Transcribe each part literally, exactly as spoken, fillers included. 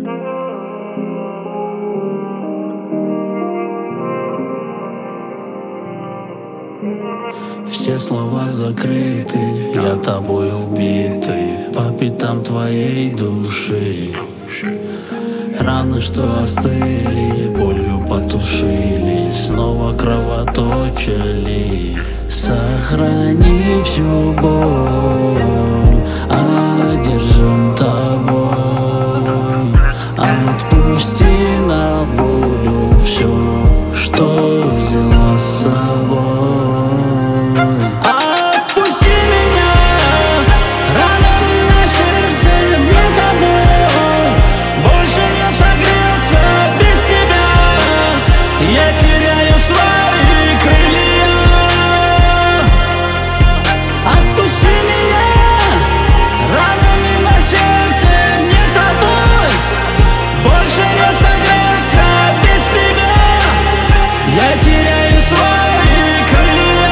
Все слова закрыты, я тобой убитый, по пятам твоей души. Раны, что остыли, болью потушили, снова кровоточили. Сохрани всю боль, одержим тобой. Отпусти на волю все, что взяла с собой. Отпусти меня, ранами на сердце, мне тобой больше не согреться без тебя. Я теряю свои крылья. Отпусти меня, ранами на сердце, мне тобой больше не согреться без тебя. Я теряю свои крылья.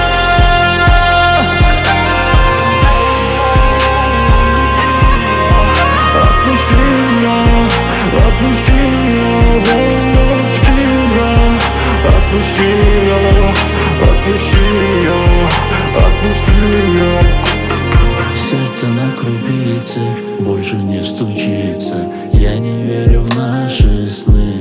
Отпусти меня, отпусти меня, отпусти меня, отпусти меня, отпусти меня. Сердце на крупице больше не стучится. Я не верю в наши сны.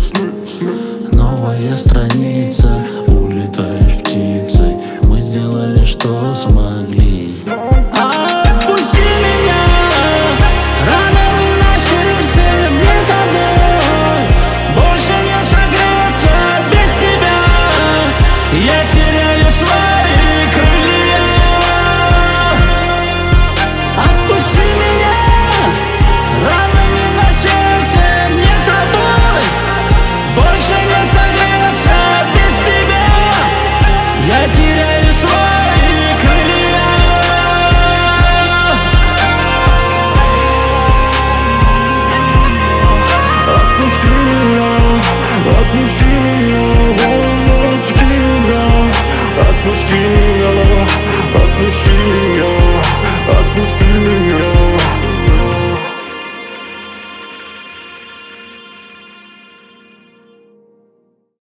Новая страница, улетаешь птицей. Мы сделали, что смогли. Отпусти меня, ранами на сердце, мне тобой больше не согреться без тебя. Я теряю свои крылья. Отпусти меня, ранами на сердце, мне тобой больше не согреться без тебя. Я теряю свои крылья. Отпусти меня, отпусти меня.